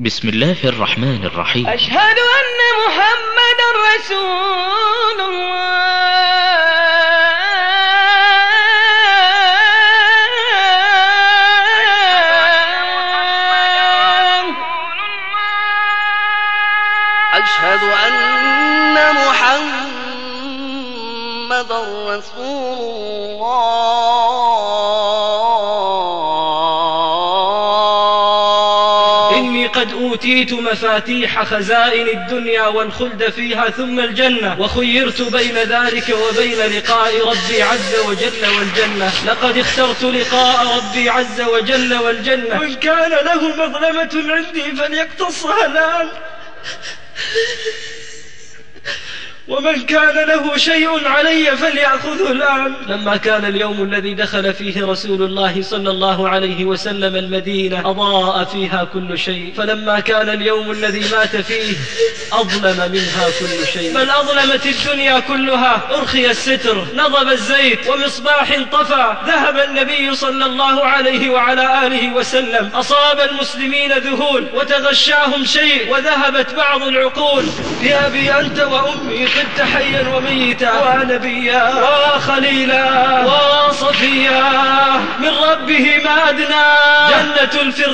بسم الله الرحمن الرحيم. أشهد أن محمدا رسول الله. أشهد أن محمدا رسول الله. إني قد أوتيت مفاتيح خزائن الدنيا والخلد فيها ثم الجنة، وخيرت بين ذلك وبين لقاء ربي عز وجل والجنة. لقد اخترت لقاء ربي عز وجل والجنة. من كان له مظلمة عندي فليقتصها الآن، ومن كان له شيء علي فليأخذه الآن. لما كان اليوم الذي دخل فيه رسول الله صلى الله عليه وسلم المدينة أضاء فيها كل شيء، فلما كان اليوم الذي مات فيه أظلم منها كل شيء، بل أظلمت الدنيا كلها. أرخي الستر، نضب الزيت، ومصباح طفى، ذهب النبي صلى الله عليه وعلى آله وسلم. أصاب المسلمين ذهول وتغشاهم شيء، وذهبت بعض العقول. يا أبي أنت وأمي خبت حيا وميتا ونبيا وخليلا وصفيا، من ربه ما أدنى، جنة الفردوس